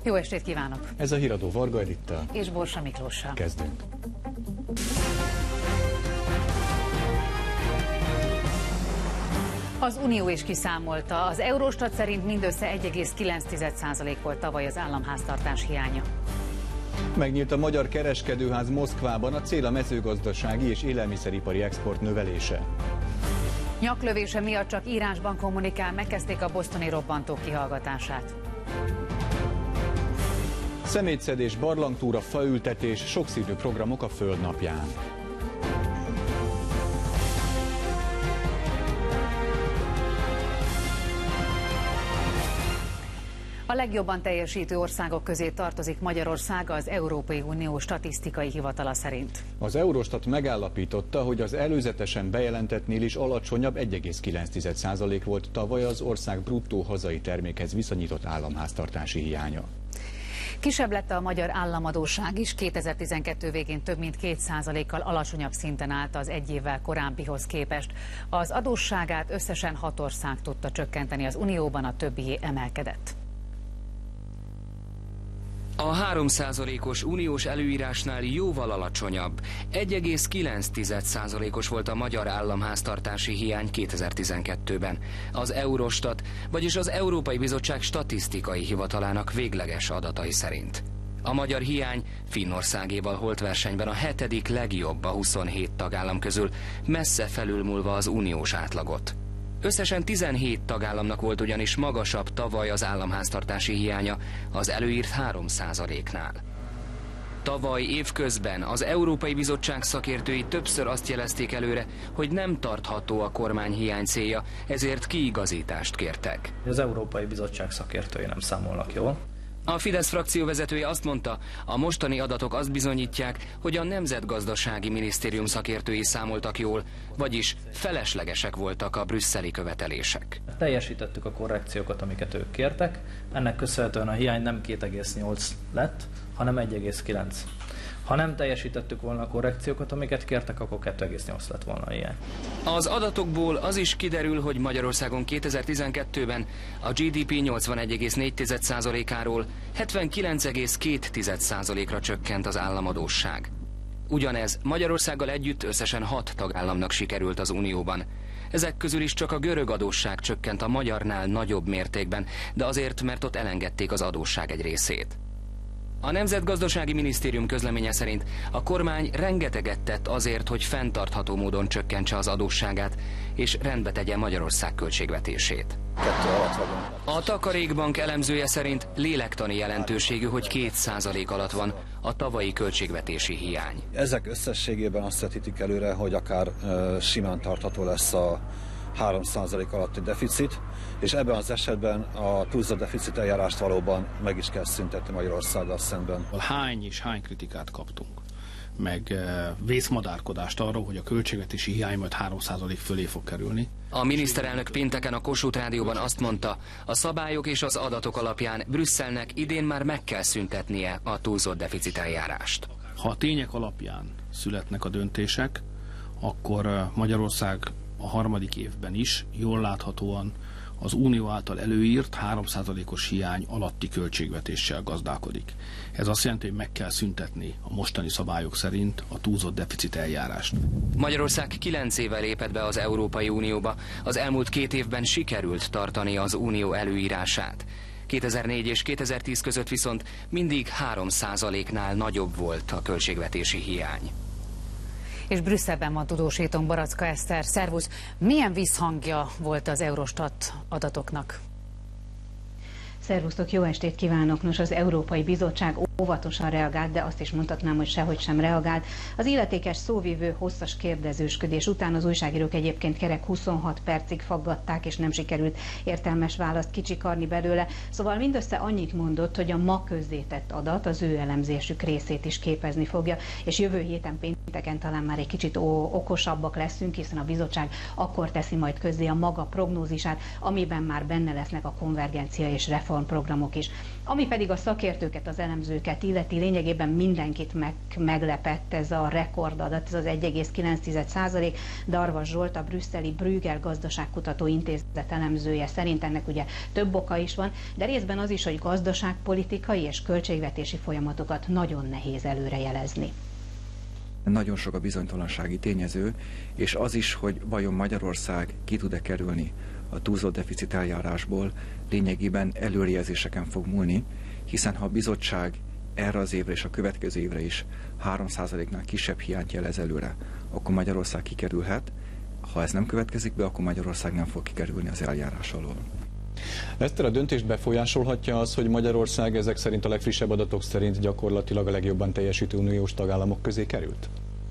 Jó estét kívánok! Ez a Híradó Varga Edittel és Borsa Miklóssal. Kezdünk. Az Unió is kiszámolta, az Eurostat szerint mindössze 1,9% volt tavaly az államháztartás hiánya. Megnyílt a Magyar Kereskedőház Moszkvában, a cél a mezőgazdasági és élelmiszeripari export növelése. Nyaklövése miatt csak írásban kommunikál, megkezdték a bostoni robbantók kihallgatását. Szemétszedés, barlangtúra, faültetés, sokszínű programok a Föld napján. A legjobban teljesítő országok közé tartozik Magyarország az Európai Unió statisztikai hivatala szerint. Az Eurostat megállapította, hogy az előzetesen bejelentettnél is alacsonyabb 1,9% volt tavaly az ország bruttó hazai termékhez viszonyított államháztartási hiánya. Kisebb lett a magyar államadósság is, 2012 végén több mint 2%-kal alacsonyabb szinten állt az egy évvel korábbihoz képest. Az adósságát összesen 6 ország tudta csökkenteni, az Unióban a többié emelkedett. A 3%-os uniós előírásnál jóval alacsonyabb, 1,9%-os volt a magyar államháztartási hiány 2012-ben. Az Eurostat, vagyis az Európai Bizottság statisztikai hivatalának végleges adatai szerint. A magyar hiány Finnországéval holt versenyben a 7. legjobb a 27 tagállam közül, messze felülmúlva az uniós átlagot. Összesen 17 tagállamnak volt ugyanis magasabb tavaly az államháztartási hiánya az előírt 3%-nál. Tavaly évközben az Európai Bizottság szakértői többször azt jelezték előre, hogy nem tartható a kormány hiány célja, ezért kiigazítást kértek. Az Európai Bizottság szakértői nem számolnak jól. A Fidesz frakció vezetője azt mondta, a mostani adatok azt bizonyítják, hogy a Nemzetgazdasági Minisztérium szakértői számoltak jól, vagyis feleslegesek voltak a brüsszeli követelések. Teljesítettük a korrekciókat, amiket ők kértek, ennek köszönhetően a hiány nem 2,8 lett, hanem 1,9. Ha nem teljesítettük volna a korrekciókat, amiket kértek, akkor 2,8 lett volna a hiány. Az adatokból az is kiderül, hogy Magyarországon 2012-ben a GDP 81,4%-áról 79,2%-ra csökkent az államadósság. Ugyanez Magyarországgal együtt összesen 6 tagállamnak sikerült az Unióban. Ezek közül is csak a görög adósság csökkent a magyarnál nagyobb mértékben, de azért, mert ott elengedték az adósság egy részét. A Nemzetgazdasági Minisztérium közleménye szerint a kormány rengeteget tett azért, hogy fenntartható módon csökkentse az adósságát, és rendbe tegye Magyarország költségvetését. A Takarékbank elemzője szerint lélektani jelentőségű, hogy 2% alatt van a tavalyi költségvetési hiány. Ezek összességében azt vetítik előre, hogy akár simán tartható lesz a 3% alatti deficit, és ebben az esetben a túlzott deficit eljárást valóban meg is kell szüntetni Magyarországgal szemben. Hány kritikát kaptunk, meg vészmadárkodást arról, hogy a költségvetési hiány majd 3% fölé fog kerülni. A miniszterelnök pénteken a Kossuth Rádióban azt mondta, a szabályok és az adatok alapján Brüsszelnek idén már meg kell szüntetnie a túlzott deficit eljárást. Ha a tények alapján születnek a döntések, akkor Magyarország a harmadik évben is jól láthatóan az Unió által előírt 3%-os hiány alatti költségvetéssel gazdálkodik. Ez azt jelenti, hogy meg kell szüntetni a mostani szabályok szerint a túlzott deficit eljárást. Magyarország 9 éve lépett be az Európai Unióba, az elmúlt 2 évben sikerült tartani az Unió előírását. 2004 és 2010 között viszont mindig 3%-nál nagyobb volt a költségvetési hiány. És Brüsszelben van tudósítónk, Baracka Eszter. Szervusz! Milyen visszhangja volt az Eurostat adatoknak? Szervusztok, jó estét kívánok! Nos, az Európai Bizottság óvatosan reagált, de azt is mondhatnám, hogy sehogy sem reagált. Az illetékes szóvivő hosszas kérdezősködés után az újságírók egyébként kerek 26 percig faggatták, és nem sikerült értelmes választ kicsikarni belőle. Szóval mindössze annyit mondott, hogy a ma közzétett adat az ő elemzésük részét is képezni fogja, és jövő héten pénteken talán már egy kicsit okosabbak leszünk, hiszen a bizottság akkor teszi majd közzé a maga prognózisát, amiben már benne lesznek a konvergencia és reform reformprogramok is. Ami pedig a szakértőket, az elemzőket illeti, lényegében mindenkit meglepett ez a rekordadat, ez az 1,9%. Darvas Zsolt, a brüsszeli Bruegel gazdaságkutató intézet elemzője szerint ennek ugye több oka is van, de részben az is, hogy gazdaságpolitikai és költségvetési folyamatokat nagyon nehéz előrejelezni. Nagyon sok a bizonytalansági tényező, és az is, hogy vajon Magyarország ki tud-e kerülni a túlzott deficit eljárásból, lényegében előrejelzéseken fog múlni, hiszen ha a bizottság erre az évre és a következő évre is 3%-nál kisebb hiányt jelez előre, akkor Magyarország kikerülhet. Ha ez nem következik be, akkor Magyarország nem fog kikerülni az eljárás alól. Eszter, a döntést befolyásolhatja az, hogy Magyarország ezek szerint a legfrissebb adatok szerint gyakorlatilag a legjobban teljesítő uniós tagállamok közé került?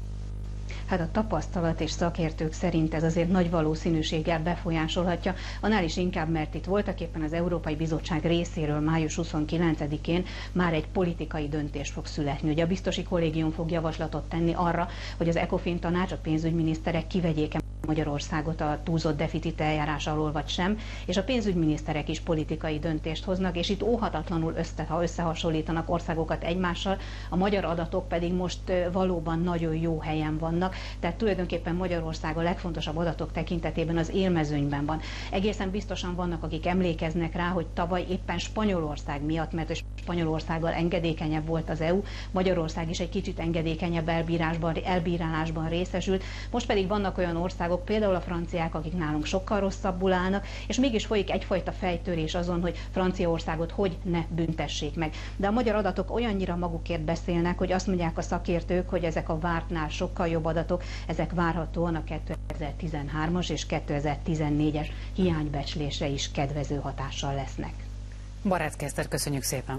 Hát a tapasztalat és szakértők szerint ez azért nagy valószínűséggel befolyásolhatja, annál is inkább, mert itt voltak éppen az Európai Bizottság részéről május 29-én már egy politikai döntés fog születni. Ugye a biztosi kollégium fog javaslatot tenni arra, hogy az ECOFIN tanács, a pénzügyminiszterek kivegyék-e Magyarországot a túlzott deficit eljárás alól vagy sem, és a pénzügyminiszterek is politikai döntést hoznak, és itt óhatatlanul ha összehasonlítanak országokat egymással, a magyar adatok pedig most valóban nagyon jó helyen vannak, tehát tulajdonképpen Magyarország a legfontosabb adatok tekintetében az élmezőnyben van. Egészen biztosan vannak, akik emlékeznek rá, hogy tavaly éppen Spanyolország miatt, mert Spanyolországgal engedékenyebb volt az EU, Magyarország is egy kicsit engedékenyebb elbírálásban részesült, most pedig vannak olyan országok, például a franciák, akik nálunk sokkal rosszabbul állnak, és mégis folyik egyfajta fejtörés azon, hogy Franciaországot hogy ne büntessék meg. De a magyar adatok olyannyira magukért beszélnek, hogy azt mondják a szakértők, hogy ezek a vártnál sokkal jobb adatok, ezek várhatóan a 2013-as és 2014-es hiánybecslésre is kedvező hatással lesznek. Barácki Eszter, köszönjük szépen!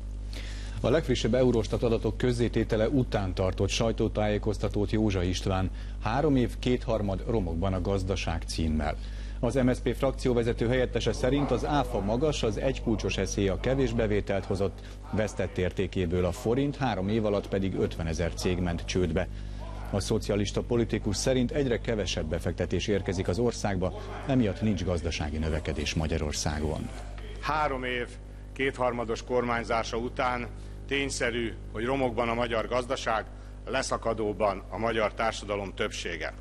A legfrissebb Eurostat adatok közzététele után tartott sajtótájékoztatót Józsa István 3 év 2/3 romokban a gazdaság címmel. Az MSZP frakcióvezető helyettese szerint az áfa magas, az egykulcsos eszély a kevés bevételt hozott, vesztett értékéből a forint, 3 év alatt pedig 50 000 cég ment csődbe. A szocialista politikus szerint egyre kevesebb befektetés érkezik az országba, emiatt nincs gazdasági növekedés Magyarországon. 3 év 2/3 kormányzása után tényszerű, hogy romokban a magyar gazdaság, leszakadóban a magyar társadalom többsége.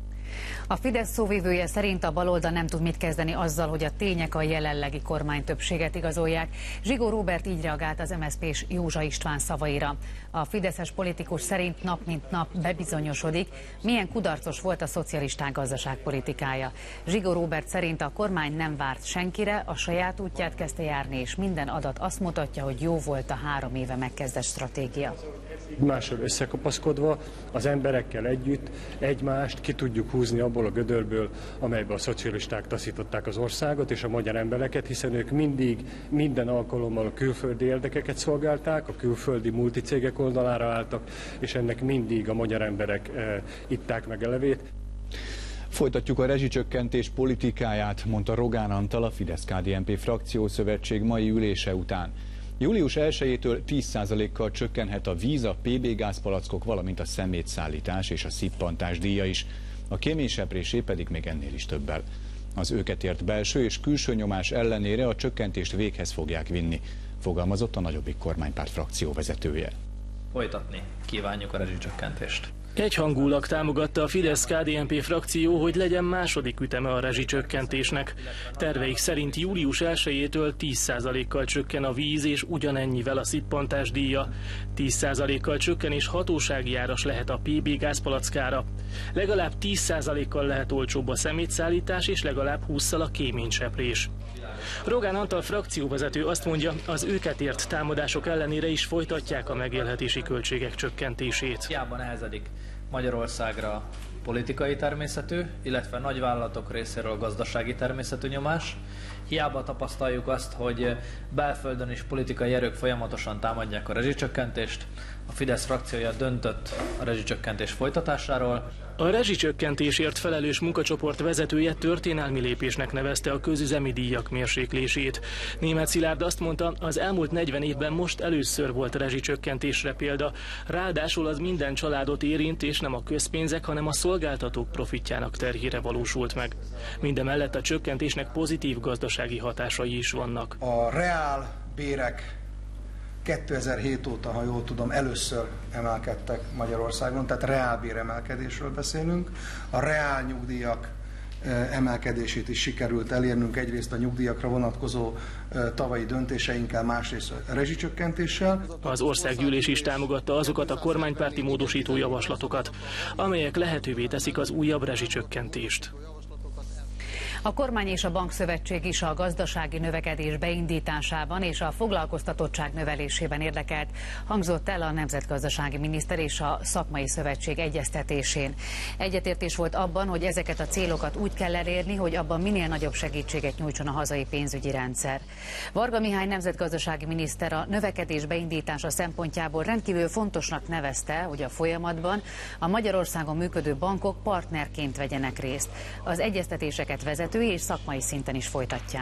A Fidesz szóvivője szerint a baloldal nem tud mit kezdeni azzal, hogy a tények a jelenlegi kormány többséget igazolják. Zsigó Róbert így reagált az MSZP-s Józsa István szavaira. A fideszes politikus szerint nap mint nap bebizonyosodik, milyen kudarcos volt a szocialisták gazdaságpolitikája. Zsigó Róbert szerint a kormány nem várt senkire, a saját útját kezdte járni, és minden adat azt mutatja, hogy jó volt a 3 éve megkezdett stratégia. Mással összekapaszkodva, az emberekkel együtt egymást ki tudjuk húzni abból a gödörből, amelybe a szocialisták taszították az országot és a magyar embereket, hiszen ők mindig, minden alkalommal a külföldi érdekeket szolgálták, a külföldi multicégek oldalára álltak, és ennek mindig a magyar emberek itták meg a levét. Folytatjuk a rezsicsökkentés politikáját, mondta Rogán Antal, a Fidesz-KDNP frakciószövetség mai ülése után. Július 1-től 10%-kal csökkenhet a víz, a PB gázpalackok, valamint a szemétszállítás és a szippantás díja is. A kéményseprésé pedig még ennél is többel. Az őket ért belső és külső nyomás ellenére a csökkentést véghez fogják vinni, fogalmazott a Nagyobbik kormánypárt frakcióvezetője. Folytatni kívánjuk a rezsicsökkentést. Egyhangulag támogatta a Fidesz-KDNP frakció, hogy legyen második üteme a rezsicsökkentésnek. Terveik szerint július 1-től 10%-kal csökken a víz és ugyanennyivel a szippantás díja. 10%-kal csökken és hatósági áras lehet a PB gázpalackára. Legalább 10%-kal lehet olcsóbb a szemétszállítás és legalább 20-szal a kéményseprés. Rogán Antal frakcióvezető azt mondja, az őket ért támadások ellenére is folytatják a megélhetési költségek csökkentését. Hiába nehezedik Magyarországra politikai természetű, illetve nagyvállalatok részéről gazdasági természetű nyomás. Hiába tapasztaljuk azt, hogy belföldön is politikai erők folyamatosan támadják a rezsicsökkentést. A Fidesz frakciója döntött a rezsicsökkentés folytatásáról. A rezsicsökkentésért felelős munkacsoport vezetője történelmi lépésnek nevezte a közüzemi díjak mérséklését. Németh Szilárd azt mondta, az elmúlt 40 évben most először volt rezsicsökkentésre példa. Ráadásul az minden családot érint, és nem a közpénzek, hanem a szolgáltatók profitjának terhére valósult meg. Mindemellett a csökkentésnek pozitív gazdasági gazdasági hatásai is vannak. A reál bérek 2007 óta, ha jól tudom, először emelkedtek Magyarországon, tehát reálbér emelkedésről beszélünk. A reál nyugdíjak emelkedését is sikerült elérnünk, egyrészt a nyugdíjakra vonatkozó tavalyi döntéseinkkel, másrészt a rezsicsökkentéssel. Az országgyűlés is támogatta azokat a kormánypárti módosító javaslatokat, amelyek lehetővé teszik az újabb rezsicsökkentést. A kormány és a bankszövetség is a gazdasági növekedés beindításában és a foglalkoztatottság növelésében érdekelt, hangzott el a nemzetgazdasági miniszter és a szakmai szövetség egyeztetésén. Egyetértés volt abban, hogy ezeket a célokat úgy kell elérni, hogy abban minél nagyobb segítséget nyújtson a hazai pénzügyi rendszer. Varga Mihály nemzetgazdasági miniszter a növekedés beindítása szempontjából rendkívül fontosnak nevezte, hogy a folyamatban a Magyarországon működő bankok partnerként vegyenek részt. Az egyeztetéseket vezetői és szakmai szinten is folytatják.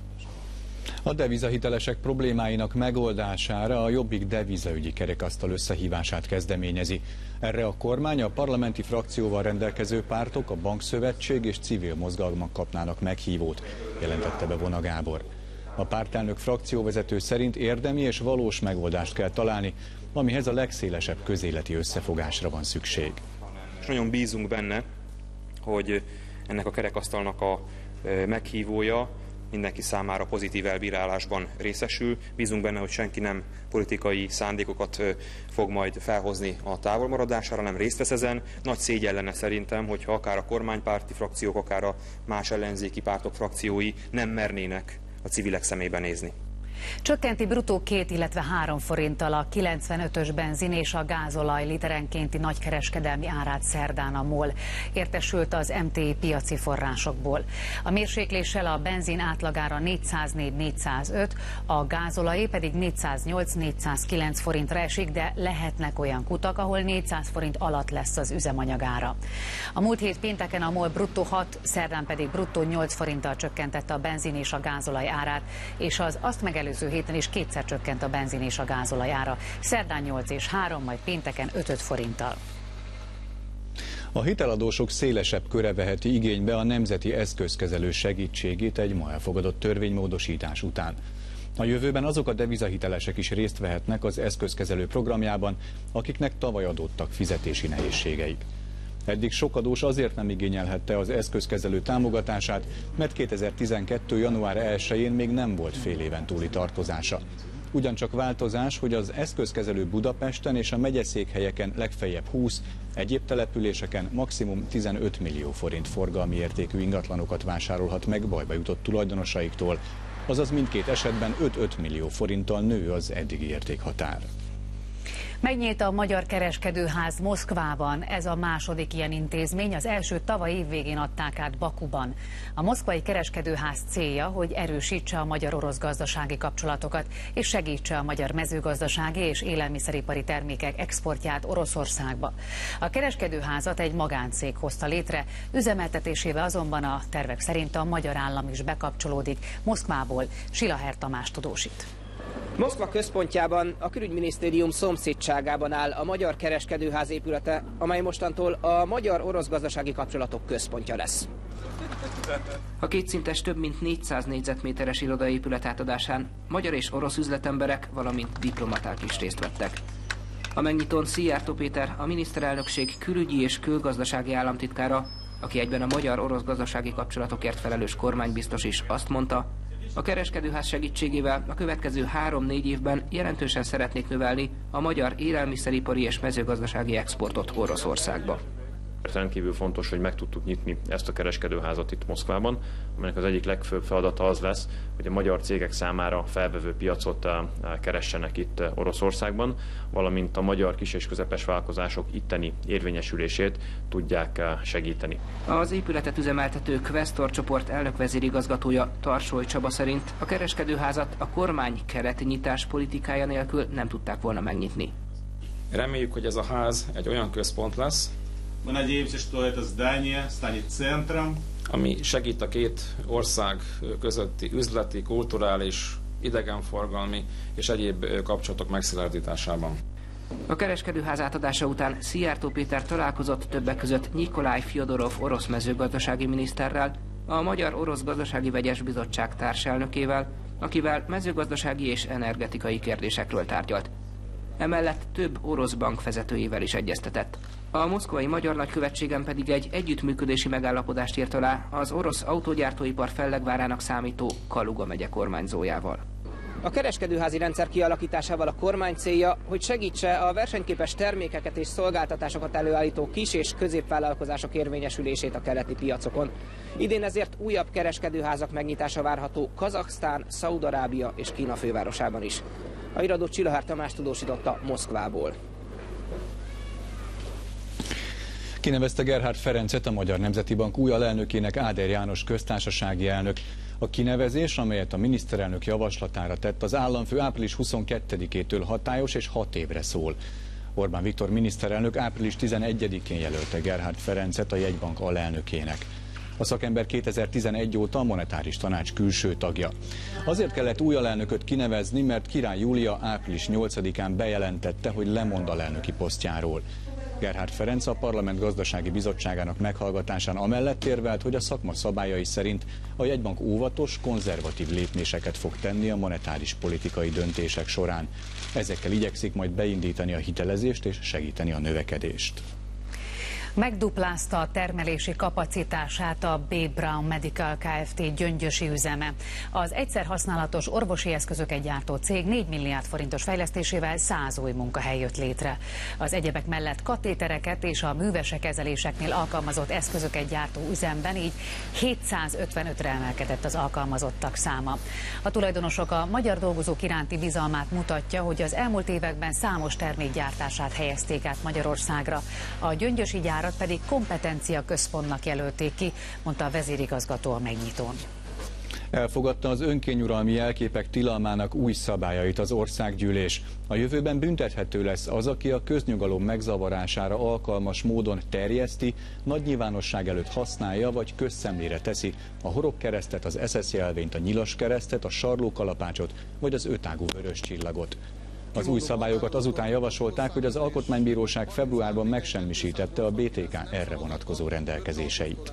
A devizahitelesek problémáinak megoldására a Jobbik devizaügyi kerekasztal összehívását kezdeményezi. Erre a kormány, a parlamenti frakcióval rendelkező pártok, a bankszövetség és civil mozgalmak kapnának meghívót, jelentette be Vona Gábor. A pártelnök frakcióvezető szerint érdemi és valós megoldást kell találni, amihez a legszélesebb közéleti összefogásra van szükség. És nagyon bízunk benne, hogy ennek a kerekasztalnak a meghívója mindenki számára pozitív elbírálásban részesül. Bízunk benne, hogy senki nem politikai szándékokat fog majd felhozni a távolmaradására, nem részt vesz ezen. Nagy szégyen lenne szerintem, hogyha akár a kormánypárti frakciók, akár a más ellenzéki pártok frakciói nem mernének a civilek szemébe nézni. Csökkenti bruttó 2, illetve 3 forinttal a 95-ös benzin és a gázolaj literenkénti nagykereskedelmi árát szerdán a MOL. Értesült az MTI piaci forrásokból. A mérsékléssel a benzin átlagára 404-405, a gázolajé pedig 408-409 forintra esik, de lehetnek olyan kutak, ahol 400 forint alatt lesz az üzemanyagára. A múlt hét pénteken a MOL bruttó 6, szerdán pedig bruttó 8 forinttal csökkentette a benzin és a gázolaj árát, és az azt megelőző héten is kétszer csökkent a benzin és a gázolaj ára, szerdán 8 és 3, majd pénteken 5 forinttal. A hiteladósok szélesebb köre veheti igénybe a nemzeti eszközkezelő segítségét egy ma elfogadott törvénymódosítás után. A jövőben azok a devizahitelesek is részt vehetnek az eszközkezelő programjában, akiknek tavaly adódtak fizetési nehézségeik. Eddig sok adós azért nem igényelhette az eszközkezelő támogatását, mert 2012. január 1-én még nem volt fél éven túli tartozása. Ugyancsak változás, hogy az eszközkezelő Budapesten és a megyeszékhelyeken legfeljebb 20, egyéb településeken maximum 15 millió forint forgalmi értékű ingatlanokat vásárolhat meg bajba jutott tulajdonosaiktól, azaz mindkét esetben 5-5 millió forinttal nő az eddigi értékhatár. Megnyílt a Magyar Kereskedőház Moszkvában. Ez a második ilyen intézmény, az első tavaly év végén adták át Bakuban. A moszkvai kereskedőház célja, hogy erősítse a magyar-orosz gazdasági kapcsolatokat, és segítse a magyar mezőgazdasági és élelmiszeripari termékek exportját Oroszországba. A kereskedőházat egy magáncég hozta létre, üzemeltetésével azonban a tervek szerint a magyar állam is bekapcsolódik. Moszkvából Silaher Tamás tudósít. Moszkva központjában, a külügyminisztérium szomszédságában áll a Magyar Kereskedőház épülete, amely mostantól a magyar-orosz gazdasági kapcsolatok központja lesz. A kétszintes több mint 400 négyzetméteres irodaépület átadásán magyar és orosz üzletemberek, valamint diplomaták is részt vettek. A megnyitón Szijjártó Péter, a miniszterelnökség külügyi és külgazdasági államtitkára, aki egyben a magyar-orosz gazdasági kapcsolatokért felelős kormánybiztos is, azt mondta, a kereskedőház segítségével a következő 3-4 évben jelentősen szeretnék növelni a magyar élelmiszeripari és mezőgazdasági exportot Oroszországba. Rendkívül fontos, hogy meg tudtuk nyitni ezt a kereskedőházat itt Moszkvában, aminek az egyik legfőbb feladata az lesz, hogy a magyar cégek számára felvevő piacot keressenek itt Oroszországban, valamint a magyar kis- és közepes vállalkozások itteni érvényesülését tudják segíteni. Az épületet üzemeltető Questor csoport elnök-vezérigazgatója Tarsoly Csaba szerint a kereskedőházat a kormány keleti nyitás politikája nélkül nem tudták volna megnyitni. Reméljük, hogy ez a ház egy olyan központ lesz, ami segít a két ország közötti üzleti, kulturális, idegenforgalmi és egyéb kapcsolatok megszilárdításában. A kereskedőház átadása után Szijjártó Péter találkozott többek között Nyikolaj Fjodorov orosz mezőgazdasági miniszterrel, a Magyar-Orosz Gazdasági Vegyes Bizottság társelnökével, akivel mezőgazdasági és energetikai kérdésekről tárgyalt. Emellett több orosz bank vezetőjével is egyeztetett. A moszkvai magyar nagykövetségen pedig egy együttműködési megállapodást írt alá az orosz autógyártóipar fellegvárának számító Kaluga megye kormányzójával. A kereskedőházi rendszer kialakításával a kormány célja, hogy segítse a versenyképes termékeket és szolgáltatásokat előállító kis- és középvállalkozások érvényesülését a keleti piacokon. Idén ezért újabb kereskedőházak megnyitása várható Kazaksztán, Szaúd-Arábia és Kína fővárosában is. A híradó Csillahár Tamás tudósította Moszkvából. Kinevezte Gerhard Ferencet, a Magyar Nemzeti Bank új alelnökének Áder János köztársasági elnök. A kinevezés, amelyet a miniszterelnök javaslatára tett, az államfő április 22-től hatályos és 6 évre szól. Orbán Viktor miniszterelnök április 11-én jelölte Gerhard Ferencet a jegybank alelnökének. A szakember 2011 óta a monetáris tanács külső tagja. Azért kellett új alelnököt kinevezni, mert Király Júlia április 8-án bejelentette, hogy lemond alelnöki posztjáról. Gerhard Ferenc a Parlament Gazdasági Bizottságának meghallgatásán amellett érvelt, hogy a szakma szabályai szerint a jegybank óvatos, konzervatív lépéseket fog tenni a monetáris politikai döntések során. Ezekkel igyekszik majd beindítani a hitelezést és segíteni a növekedést. Megduplázta a termelési kapacitását a B. Braun Medical Kft. Gyöngyösi üzeme. Az egyszerhasználatos orvosi eszközöket gyártó cég 4 milliárd forintos fejlesztésével 100 új munkahely jött létre. Az egyebek mellett katétereket és a művese kezeléseknél alkalmazott eszközöket gyártó üzemben így 755-re emelkedett az alkalmazottak száma. A tulajdonosok a magyar dolgozók iránti bizalmát mutatja, hogy az elmúlt években számos termék gyártását helyezték át Magyarországra. A gyöngyösi gyárat pedig kompetencia központnak jelölték ki, mondta a vezérigazgató a megnyitón. Elfogadta az önkényuralmi jelképek tilalmának új szabályait az országgyűlés. A jövőben büntethető lesz az, aki a köznyugalom megzavarására alkalmas módon terjeszti, nagy nyilvánosság előtt használja vagy közszemlére teszi a horogkeresztet, az SS jelvényt, a nyilaskeresztet, a sarlókalapácsot vagy az ötágú vörös csillagot. Az új szabályokat azután javasolták, hogy az Alkotmánybíróság februárban megsemmisítette a BTK erre vonatkozó rendelkezéseit.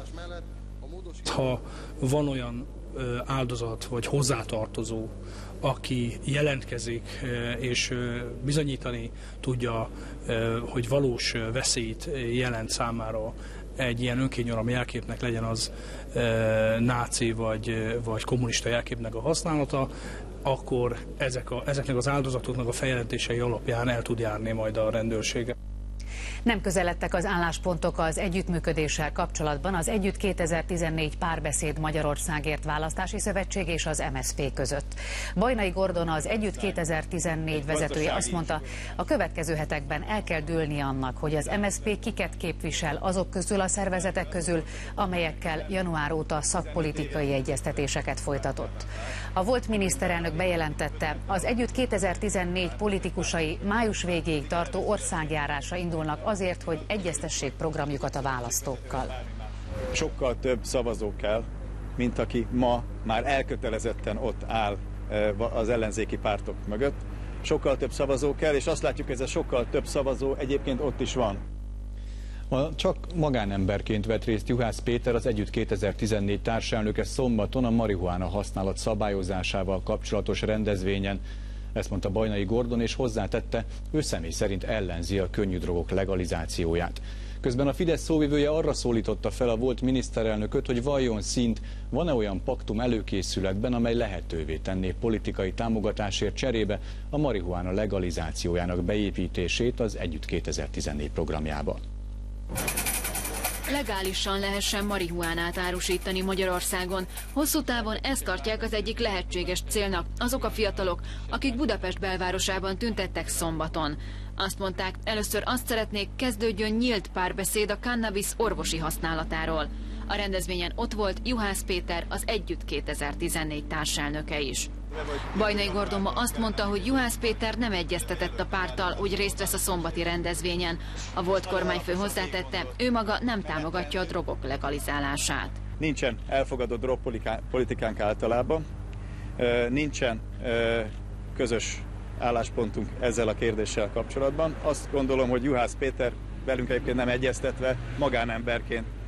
Ha van olyan áldozat vagy hozzátartozó, aki jelentkezik és bizonyítani tudja, hogy valós veszélyt jelent számára egy ilyen önkényuralmi jelképnek, legyen az náci vagy kommunista jelképnek a használata, akkor ezeknek az áldozatoknak a feljelentései alapján el tud járni majd a rendőrsége. Nem közeledtek az álláspontok az együttműködéssel kapcsolatban az Együtt 2014 Párbeszéd Magyarországért Választási Szövetség és az MSZP között. Bajnai Gordon, az Együtt 2014 vezetője azt mondta, a következő hetekben el kell dőlni annak, hogy az MSZP kiket képvisel azok közül a szervezetek közül, amelyekkel január óta szakpolitikai egyeztetéseket folytatott. A volt miniszterelnök bejelentette, az Együtt 2014 politikusai május végéig tartó országjárása indulnak azért, hogy egyeztessék programjukat a választókkal. Sokkal több szavazó kell, mint aki ma már elkötelezetten ott áll az ellenzéki pártok mögött. Sokkal több szavazó kell, és azt látjuk, hogy ez a sokkal több szavazó egyébként ott is van. Csak magánemberként vett részt Juhász Péter, az Együtt 2014 társelnöke szombaton a marihuána használat szabályozásával kapcsolatos rendezvényen. Ezt mondta Bajnai Gordon, és hozzátette, ő személy szerint ellenzi a könnyű drogok legalizációját. Közben a Fidesz szóvivője arra szólította fel a volt miniszterelnököt, hogy valljon színt, van-e olyan paktum előkészületben, amely lehetővé tenné politikai támogatásért cserébe a marihuána legalizációjának beépítését az Együtt 2014 programjába. Legálisan lehessen marihuánát árusítani Magyarországon. Hosszú távon ezt tartják az egyik lehetséges célnak azok a fiatalok, akik Budapest belvárosában tüntettek szombaton. Azt mondták, először azt szeretnék, kezdődjön nyílt párbeszéd a cannabis orvosi használatáról. A rendezvényen ott volt Juhász Péter, az Együtt 2014 társelnöke is. Bajnai Gordon ma azt mondta, hogy Juhász Péter nem egyeztetett a párttal, hogy részt vesz a szombati rendezvényen. A volt kormányfő hozzátette, ő maga nem támogatja a drogok legalizálását. Nincsen elfogadott drogpolitikánk általában, nincsen közös álláspontunk ezzel a kérdéssel kapcsolatban. Azt gondolom, hogy Juhász Péter velünk egyébként nem egyeztetve, magánemberként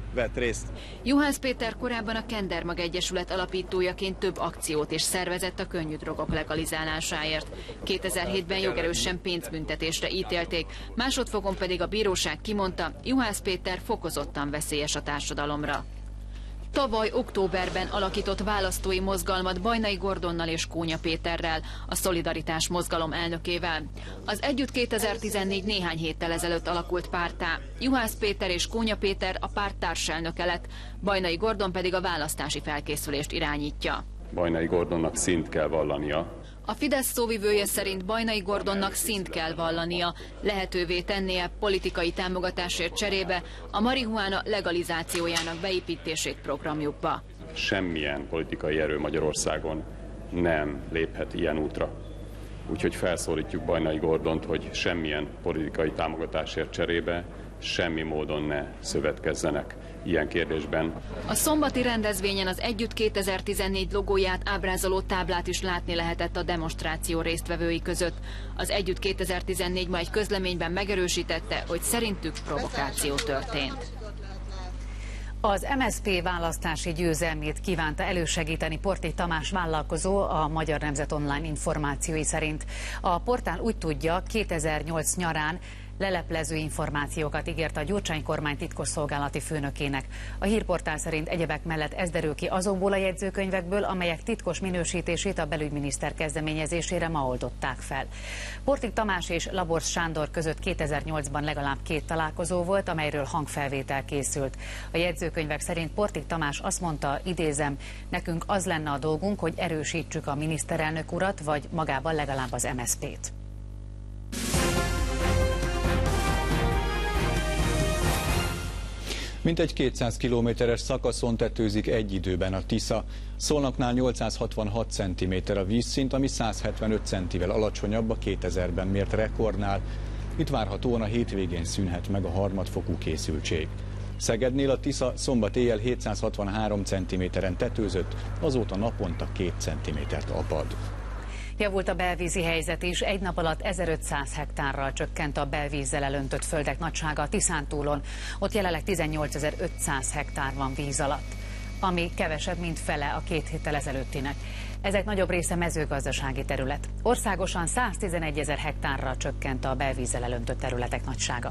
vett részt. Juhász Péter korábban a Kendermag Egyesület alapítójaként több akciót is szervezett a könnyű drogok legalizálásáért. 2007-ben jogerősen pénzbüntetésre ítélték, másodfokon pedig a bíróság kimondta, Juhász Péter fokozottan veszélyes a társadalomra. Tavaly októberben alakított választói mozgalmat Bajnai Gordonnal és Kónya Péterrel, a Szolidaritás mozgalom elnökével. Az Együtt 2014 néhány héttel ezelőtt alakult párttá. Juhász Péter és Kónya Péter a párt társelnöke lett, Bajnai Gordon pedig a választási felkészülést irányítja. Bajnai Gordonnak szint kell vallania. A Fidesz szóvivője szerint Bajnai Gordonnak szint kell vallania, lehetővé tennie politikai támogatásért cserébe a marihuána legalizációjának beépítését programjukba. Semmilyen politikai erő Magyarországon nem léphet ilyen útra. Úgyhogy felszólítjuk Bajnai Gordont, hogy semmilyen politikai támogatásért cserébe semmi módon ne szövetkezzenek ilyen kérdésben. A szombati rendezvényen az Együtt 2014 logóját ábrázoló táblát is látni lehetett a demonstráció résztvevői között. Az Együtt 2014 ma egy közleményben megerősítette, hogy szerintük provokáció történt. Az MSZP választási győzelmét kívánta elősegíteni Portély Tamás vállalkozó, a Magyar Nemzet Online információi szerint. A portál úgy tudja, 2008 nyarán leleplező információkat ígért a Gyurcsány kormány titkosszolgálati főnökének. A hírportál szerint egyebek mellett ez derül ki azokból a jegyzőkönyvekből, amelyek titkos minősítését a belügyminiszter kezdeményezésére ma oldották fel. Portik Tamás és Laborsz Sándor között 2008-ban legalább 2 találkozó volt, amelyről hangfelvétel készült. A jegyzőkönyvek szerint Portik Tamás azt mondta, idézem, nekünk az lenne a dolgunk, hogy erősítsük a miniszterelnök urat, vagy magában legalább az MSZP-t. Mintegy 200 kilométeres szakaszon tetőzik egy időben a Tisza. Szolnoknál 866 cm a vízszint, ami 175 centivel alacsonyabb a 2000-ben mért rekordnál. Itt várhatóan a hétvégén szűnhet meg a harmadfokú készültség. Szegednél a Tisza szombat éjjel 763 cm-en tetőzött, azóta naponta 2 cm-t apad. Javult a belvízi helyzet is, egy nap alatt 1500 hektárral csökkent a belvízzel elöntött földek nagysága a Tiszántúlon. Ott jelenleg 18.500 hektár van víz alatt, ami kevesebb, mint fele a 2 héttel ezelőttinek. Ezek nagyobb része mezőgazdasági terület. Országosan 111 000 hektárral csökkent a belvízzel elöntött területek nagysága.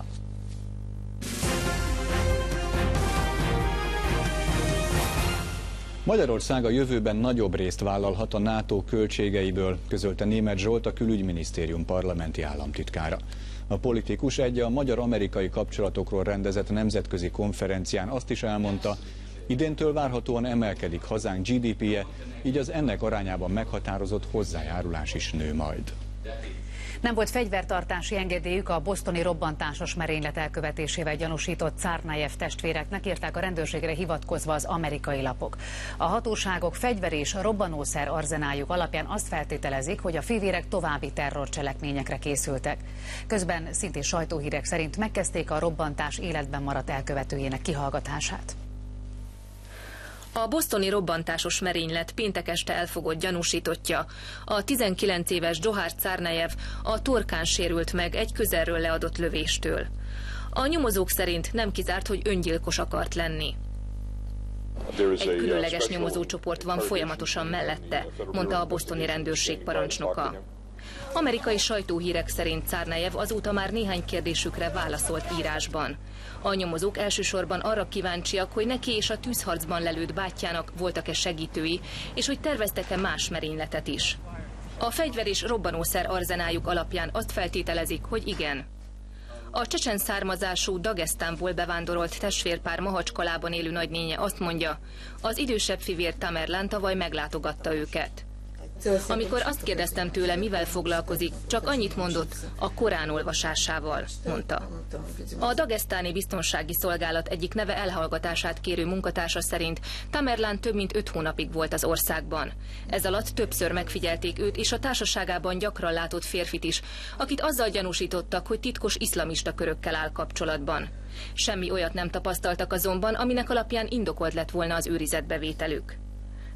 Magyarország a jövőben nagyobb részt vállalhat a NATO költségeiből, közölte Németh Zsolt, a Külügyminisztérium parlamenti államtitkára. A politikus egy a magyar-amerikai kapcsolatokról rendezett nemzetközi konferencián azt is elmondta, idéntől várhatóan emelkedik hazánk GDP-je, így az ennek arányában meghatározott hozzájárulás is nő majd. Nem volt fegyvertartási engedélyük a bostoni robbantásos merénylet elkövetésével gyanúsított Czarnajev testvéreknek, írták a rendőrségre hivatkozva az amerikai lapok. A hatóságok fegyver és robbanószer arzenáljuk alapján azt feltételezik, hogy a fivérek további terrorcselekményekre készültek. Közben szintén sajtóhírek szerint megkezdték a robbantás életben maradt elkövetőjének kihallgatását. A bostoni robbantásos merénylet péntek este elfogott gyanúsítottja, a 19 éves Dzsohár Czarnajev a torkán sérült meg egy közelről leadott lövéstől. A nyomozók szerint nem kizárt, hogy öngyilkos akart lenni. Egy különleges nyomozócsoport van folyamatosan mellette, mondta a bostoni rendőrség parancsnoka. Amerikai sajtóhírek szerint Czarnajev azóta már néhány kérdésükre válaszolt írásban. A nyomozók elsősorban arra kíváncsiak, hogy neki és a tűzharcban lelőtt bátyjának voltak-e segítői, és hogy terveztek-e más merényletet is. A fegyver és robbanószer arzenájuk alapján azt feltételezik, hogy igen. A csecsen származású Dagesztánból bevándorolt testvérpár Mahacskalában élő nagynénye azt mondja, az idősebb fivér Tamerlan tavaly meglátogatta őket. Amikor azt kérdeztem tőle, mivel foglalkozik, csak annyit mondott, a Korán olvasásával, mondta. A dagesztáni biztonsági szolgálat egyik neve elhallgatását kérő munkatársa szerint Tamerlan több mint 5 hónapig volt az országban. Ez alatt többször megfigyelték őt és a társaságában gyakran látott férfit is, akit azzal gyanúsítottak, hogy titkos iszlamista körökkel áll kapcsolatban. Semmi olyat nem tapasztaltak azonban, aminek alapján indokolt lett volna az őrizetbevételük.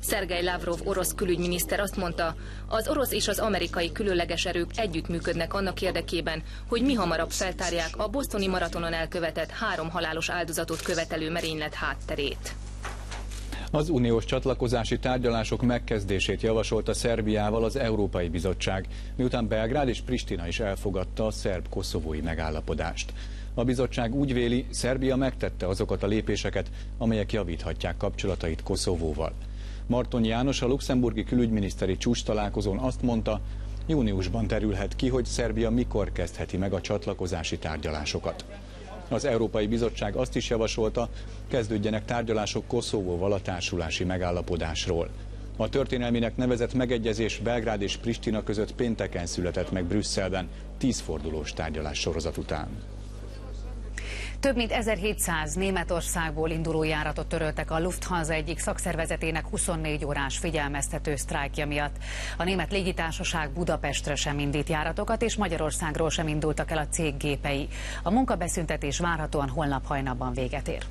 Szergej Lavrov orosz külügyminiszter azt mondta, az orosz és az amerikai különleges erők együttműködnek annak érdekében, hogy mihamarabb feltárják a bostoni maratonon elkövetett 3 halálos áldozatot követelő merénylet hátterét. Az uniós csatlakozási tárgyalások megkezdését javasolta Szerbiával az Európai Bizottság, miután Belgrád és Pristina is elfogadta a szerb-koszovói megállapodást. A bizottság úgy véli, Szerbia megtette azokat a lépéseket, amelyek javíthatják kapcsolatait Koszovóval. Martonyi János a luxemburgi külügyminiszteri csúcstalálkozón azt mondta, júniusban derülhet ki, hogy Szerbia mikor kezdheti meg a csatlakozási tárgyalásokat. Az Európai Bizottság azt is javasolta, kezdődjenek tárgyalások Koszovóval a társulási megállapodásról. A történelminek nevezett megegyezés Belgrád és Pristina között pénteken született meg Brüsszelben, 10 fordulós tárgyalás sorozat után. Több mint 1700 Németországból induló járatot töröltek a Lufthansa egyik szakszervezetének 24 órás figyelmeztető sztrájkja miatt. A német légitársaság Budapestre sem indít járatokat, és Magyarországról sem indultak el a cég gépei. A munkabeszüntetés várhatóan holnap hajnalban véget ér.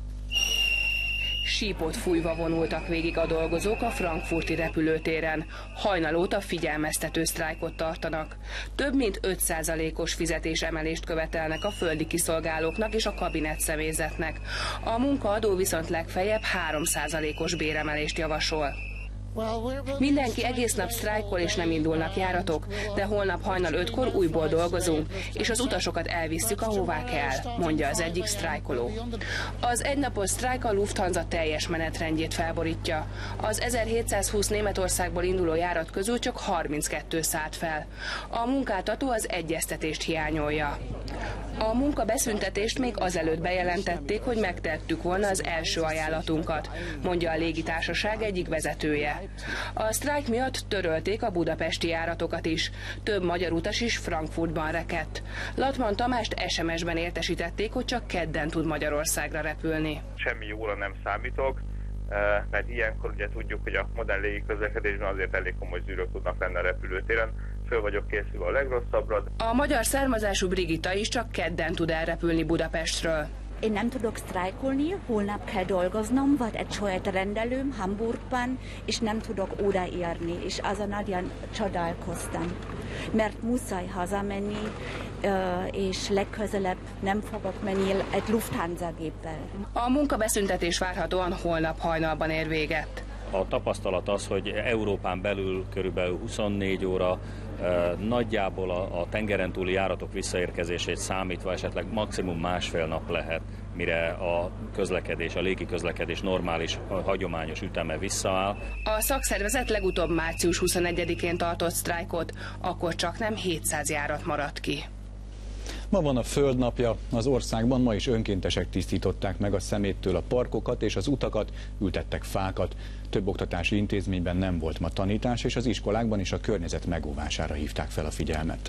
Sípot fújva vonultak végig a dolgozók a frankfurti repülőtéren. Hajnal óta figyelmeztető sztrájkot tartanak. Több mint 5%-os fizetésemelést követelnek a földi kiszolgálóknak és a kabinett személyzetnek. A munkaadó viszont legfeljebb 3%-os béremelést javasol. Mindenki egész nap sztrájkol és nem indulnak járatok, de holnap hajnal 5-kor újból dolgozunk, és az utasokat elvisszük, ahová kell, mondja az egyik sztrájkoló. Az egynapos sztrájk a Lufthansa teljes menetrendjét felborítja. Az 1720 Németországból induló járat közül csak 32 szállt fel. A munkáltató az egyeztetést hiányolja. A munkabeszüntetést még azelőtt bejelentették, hogy megtettük volna az első ajánlatunkat, mondja a légitársaság egyik vezetője. A sztrájk miatt törölték a budapesti járatokat is. Több magyar utas is Frankfurtban rekedt. Latman Tamást SMS-ben értesítették, hogy csak kedden tud Magyarországra repülni. Semmi jóra nem számítok, mert ilyenkor ugye tudjuk, hogy a modern légiközlekedésben azért elég komoly zűrök tudnak lenni a repülőtéren. Föl vagyok készülve a legrosszabbra. A magyar származású Brigitta is csak kedden tud elrepülni Budapestről. Én nem tudok sztrájkolni, holnap kell dolgoznom, vagy egy saját rendelőm Hamburgban, és nem tudok odaérni, és azon nagyon csodálkoztam, mert muszáj hazamenni, és legközelebb nem fogok menni egy Lufthansa géppel. A munkabeszüntetés várhatóan holnap hajnalban ér véget. A tapasztalat az, hogy Európán belül körülbelül 24 óra, nagyjából a tengeren túli járatok visszaérkezését számítva esetleg maximum másfél nap lehet, mire a közlekedés, a légi közlekedés normális, hagyományos üteme visszaáll. A szakszervezet legutóbb március 21-én tartott sztrájkot, akkor csaknem 700 járat maradt ki. Ma van a Földnapja, az országban ma is önkéntesek tisztították meg a szeméttől a parkokat és az utakat, ültettek fákat. Több oktatási intézményben nem volt ma tanítás, és az iskolákban is a környezet megóvására hívták fel a figyelmet.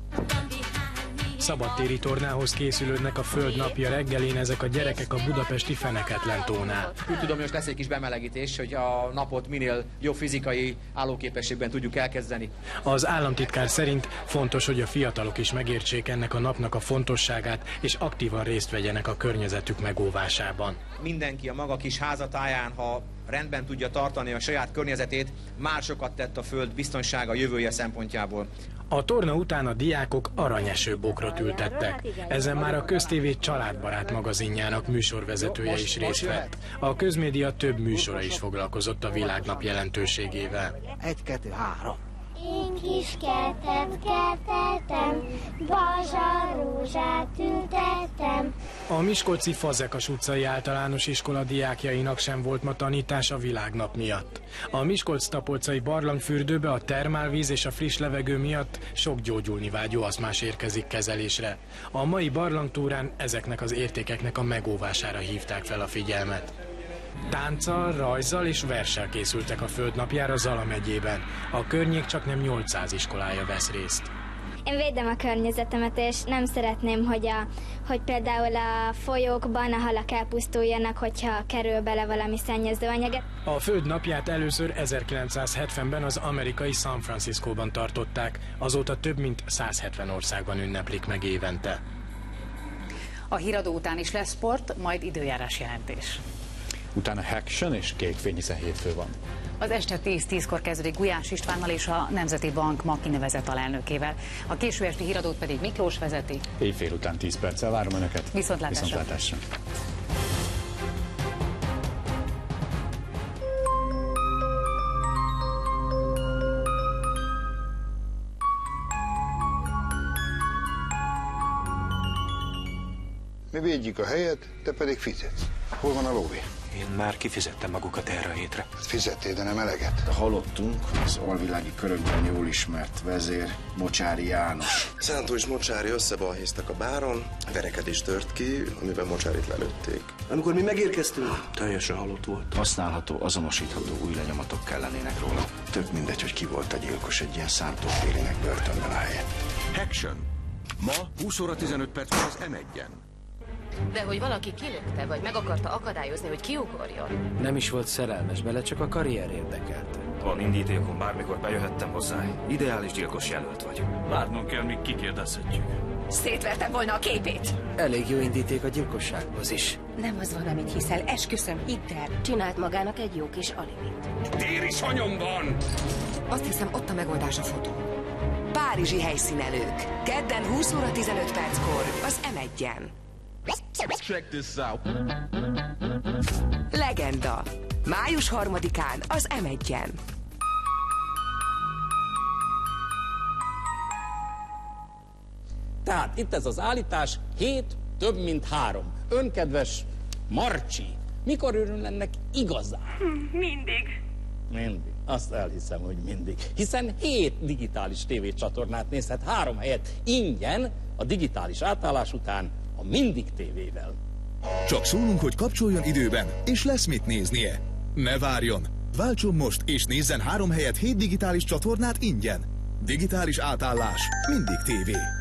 Szabadtéri tornához készülődnek a Földnapja reggelén ezek a gyerekek a budapesti Feneketlen tónál. Úgy tudom, hogy most lesz egy kis bemelegítés, hogy a napot minél jobb fizikai állóképességben tudjuk elkezdeni. Az államtitkár szerint fontos, hogy a fiatalok is megértsék ennek a napnak a fontosságát, és aktívan részt vegyenek a környezetük megóvásában. Mindenki a maga kis házatáján, ha rendben tudja tartani a saját környezetét, már sokat tett a Föld biztonsága jövője szempontjából. A torna után a diákok aranyeső bokrot ültettek. Ezen már a Köztévé családbarát magazinjának műsorvezetője is részt vett. A közmédia több műsora is foglalkozott a világnap jelentőségével. 1, 2, 3. Én kis kertet kerteltem, bazsarózsát ültettem. A miskolci Fazekas utcai általános iskola diákjainak sem volt ma tanítás a világnap miatt. A Miskolc-Tapolcai barlangfürdőbe a termálvíz és a friss levegő miatt sok gyógyulni vágyó aszmás érkezik kezelésre. A mai barlangtúrán ezeknek az értékeknek a megóvására hívták fel a figyelmet. Tánccal, rajzzal és verssel készültek a Földnapjára Zala megyében. A környék csaknem 800 iskolája vesz részt. Én védem a környezetemet, és nem szeretném, hogy például a folyókban a halak elpusztuljanak, hogyha kerül bele valami szennyezőanyag. A Földnapját először 1970-ben az amerikai San Franciscóban tartották, azóta több mint 170 országban ünneplik meg évente. A híradó után is lesz sport, majd időjárás jelentés. Utána Action és Kékfény, hiszen hétfő van. Az este 10-10-kor kezdődik Gulyás Istvánnal és a Nemzeti Bank ma kinevezett alelnökével. A késő esti híradót pedig Miklós vezeti. Éjfél után 10 perccel várom Önöket. Viszontlátásra. Mi védjük a helyet, te pedig fizetsz. Hol van a lóvé? Én már kifizettem magukat erre a hétre. Hát fizettél, de nem eleget. A halottunk az alvilági körökben jól ismert vezér, Mocsáry János. Szántó és Mocsáry összebalhéztak a báron, verekedés tört ki, amiben Mocsáryt lelőtték. Amikor mi megérkeztünk, teljesen halott volt. Használható, azonosítható új lenyomatok kellenének róla. Tök mindegy, hogy ki volt a gyilkos, egy ilyen szántófélének börtönben a helye. Action. Ma 20 óra 15 perc az M1-en. De hogy valaki kilökte, vagy meg akarta akadályozni, hogy kiugorjon? Nem is volt szerelmes bele, csak a karrier érdekelte. Van indítékom, bármikor bejöhettem hozzá. Ideális gyilkos jelölt vagy. Várnunk kell, míg kikérdezhetjük. Szétvertem volna a képét! Elég jó indíték a gyilkossághoz is. Nem az van, amit hiszel, esküszöm, hidd el. Csinált magának egy jó kis alibit. Téri sanyom van! Azt hiszem, ott a megoldás a fotó. Párizsi helyszínelők. Kedden 20 óra 15 perckor az M1-en. Check this out. Legenda. Május 3-án az M1-en. Tehát itt ez az állítás, 7 több mint 3. Önkedves Marcsi, mikor örül ennek igazán? Mindig. Mindig. Azt elhiszem, hogy mindig. Hiszen 7 digitális tévécsatornát nézhet 3 helyett ingyen a digitális átállás után a Mindig tévével. Csak szólunk, hogy kapcsoljon időben, és lesz mit néznie. Ne várjon! Váltson most, és nézzen 3 helyett 7 digitális csatornát ingyen. Digitális átállás. Mindig tévé.